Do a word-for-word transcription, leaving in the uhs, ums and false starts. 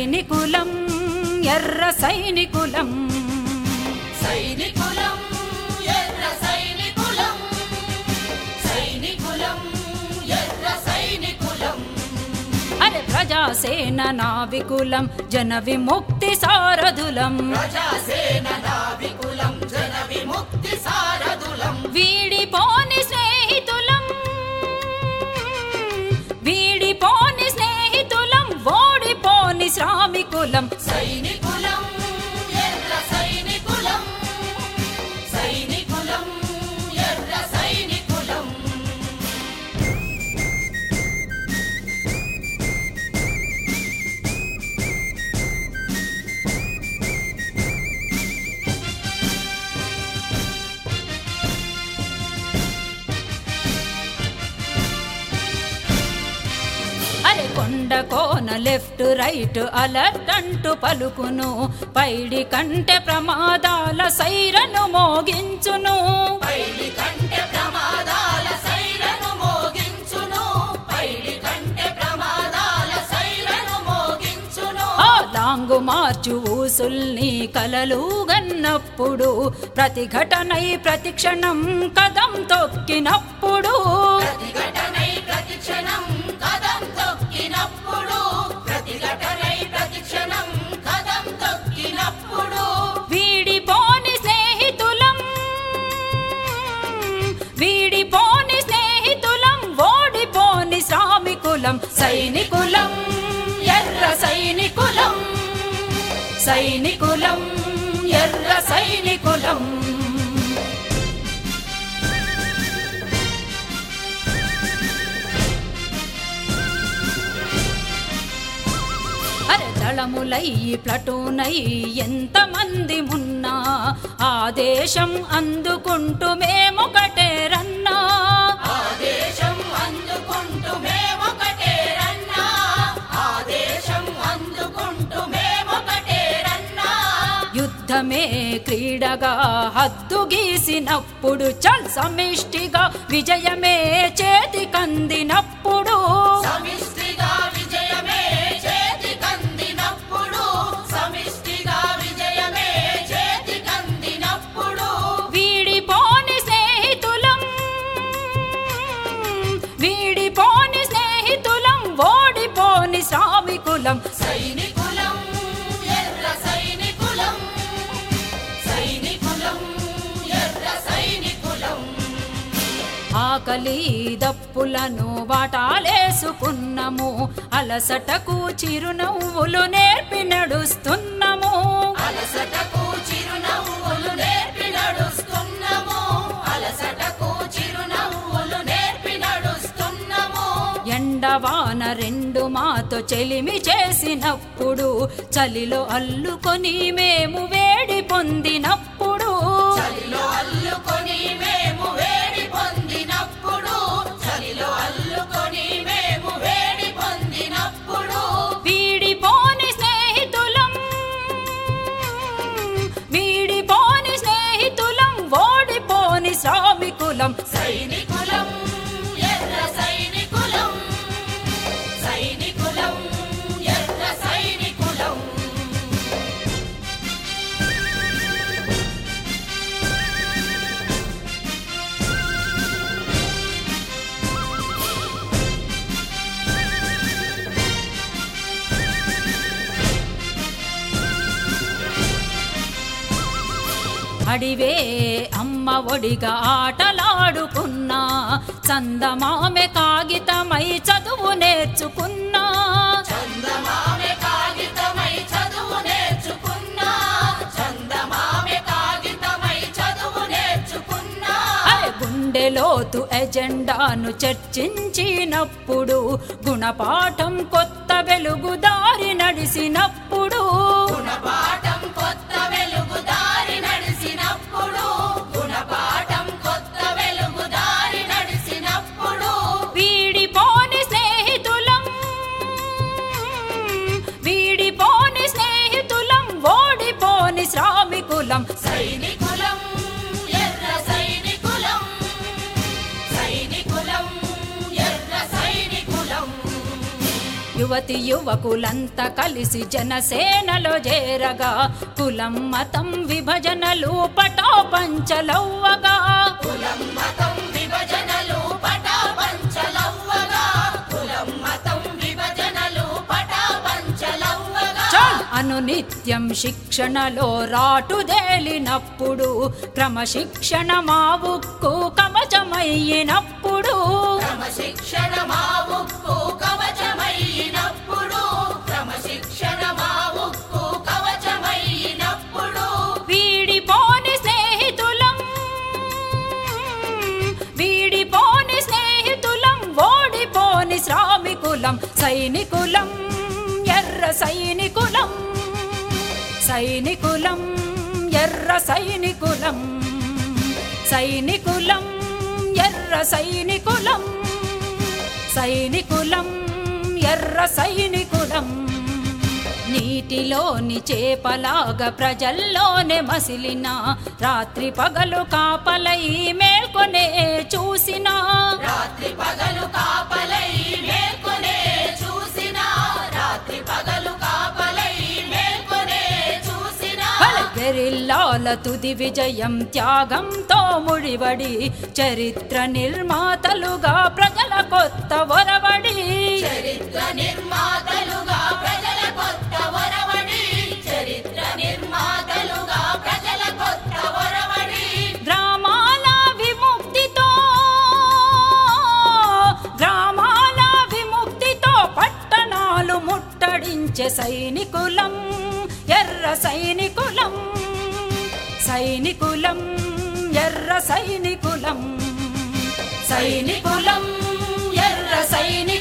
సైనికులం ఎర్ర సైనికులం సైనికులం ఎర్ర సైనికులం సైనికులం ఎర్ర సైనికులం అరే ప్రజాసేన నావికులం జన విముక్తి సారథులం ప్రజాసేన నావికులం జన విముక్తి సారథులం వీడిపోని స్నేహితులం వీడిపోని స్నేహితులం ఓడిపోని శ్రామికులం సైనికులం ఎర్ర సైనికులం సైనికులం ఎర్ర సైనికులం అరే కొండ కోన లెఫ్ట్ రైట్ అలర్ట్ అంటూ పలుకును పైడి కంటే ప్రమాదాల సైరను మోగించును పైడి కంటే ప్రమాదాల సైరను మోగించును పైడి కంటే ప్రమాదాల సైరను మోగించును ఆ లాంగు మార్చు ఊసుల్ని కలలు గన్నప్పుడు ప్రతిఘటనై ప్రతిక్షణం కదం తొక్కినప్పుడు ప్రతిఘటనై ప్రతిక్షణం కదం తొక్కినప్పుడు ప్రతిఘటనై ప్రతిక్షణం కదం తొక్కినప్పుడు వీడిపోని స్నేహితులం వీడిపోని స్నేహితులం ఓడిపోని శ్రామికులం సైనికులం ఎర్ర సైనికులం సైనికులం ఎర్ర సైనికులం అరే దళములై ప్లటూనై ఎంతమంది ఉన్నా ఆదేశం అందుకుంటూ మేమొకటే రన్నా ఆదేశం అందుకుంటూ మేమొకటే రన్నా ఆదేశం అందుకుంటూ మేమొకటే రన్నా యుద్ధమే క్రీడగా హద్దు గీసినప్పుడు చల్ సమిష్టిగా విజయమే చేతికందినప్పుడు సమిష్టిగా విజయమే చేతికందినప్పుడు సమిష్టిగా విజయమే చేతికందినప్పుడు వీడిపోని స్నేహితులం వీడిపోని స్నేహితులం ఓడిపోని శ్రామికులం సైనికులం ఎర్ర సైనికులం సైనికులం ఎర్ర సైనికులం ఆకలి దప్పులను వాటాలేసుకున్నాము అలసటకు చిరునవ్వులు నేర్పి నడుస్తున్నాము అలసటకు చిరునవ్వులు నేర్పి నడుస్తున్నాము అలసటకు చిరునవ్వులు నేర్పి నడుస్తున్నాము ఎండవాన రెండు మాతో చెలిమి చేసినప్పుడు చలిలో అల్లుకొని మేము వేడి పొందినప్పుడు చలిలో అల్లుకొని మేము వేడి పొందినప్పుడు చలిలో అల్లుకొని మేము వేడి పొందినప్పుడు వీడిపోని స్నేహితులం వీడిపోని స్నేహితులం ఓడిపోని శ్రామికులం సైనికులం ఎర్ర సైనికులం సైనికులం ఎర్ర సైనికులం అడివే అమ్మ ఒడిగా ఆటలాడుకున్నా చందమామె కాగితమై చదువు నేర్చుకున్నా చందమామె కాగితమై చదువు నేర్చుకున్నా చందమామె కాగితమై చదువు నేర్చుకున్నా అరే గుండెలోతు ఎజెండాను చర్చించినప్పుడు గుణపాఠం కొత్త వెలుగు దారి నడిసినప్పుడు గుణపాఠం కొత్త వెలుగు దారి నడిసినప్పుడు గుణపాఠం కొత్త వెలుగు దారి నడిసినప్పుడు వీడిపోని స్నేహితులం వీడిపోని స్నేహితులం ఓడిపోని శ్రామికులం సైనికులం ఎర్ర సైనికులం సైనికులం ఎర్ర సైనికులం యువతి యువకులంతా కలిసి జనసేనలో చేరగా కులం మతం విభజనలు పటాపంచలవ్వగా కులం మతం విభజనలు పటాపంచలవ్వగా కులం మతం విభజనలు పటాపంచలవ్వగా అనునిత్యం శిక్షణలో రాటుదేలినప్పుడు క్రమశిక్షణ మా ఉక్కు కవచమయ్యినప్పుడు క్రమశిక్షణ మా ఉక్కు కవచమైనప్పుడు క్రమశిక్షణ మా ఉక్కు కవచమైనప్పుడు వీడిపోని స్నేహితులం వీడిపోని స్నేహితులం ఓడిపోని శ్రామికులం సైనికులం ఎర్ర సైనికులం సైనికులం ఎర్ర సైనికులం సైనికులం ఎర్ర సైనికులం సైనికులం ఎర్ర సైనికులం నీటిలోని చేపలాగా ప్రజల్లోనే మసిలిన రాత్రి పగలు కాపలై మేల్కొనే చూసిన రాత్రి పగలు కాపలై మేల్కొనే చూసిన రాత్రి పగలు కాపలై మేల్కొనే చూసిన గెరిల్లాల తుది విజయం త్యాగంతో ముడివడి చరిత్ర నిర్మాతలుగా ప్రజల కొత్త ఒరవడి చరిత్ర నిర్మాతలుగా ప్రజల కొత్త ఒరవడి చరిత్ర నిర్మాతలుగా ప్రజల కొత్త ఒరవడి గ్రామాల విముక్తితో గ్రామాల విముక్తితో పట్టణాలు ముట్టడించే సైనికులం ఎర్ర సైనికులం సైనికులం ఎర్ర సైనికులం సైనికులం ఎర్ర సైనికులం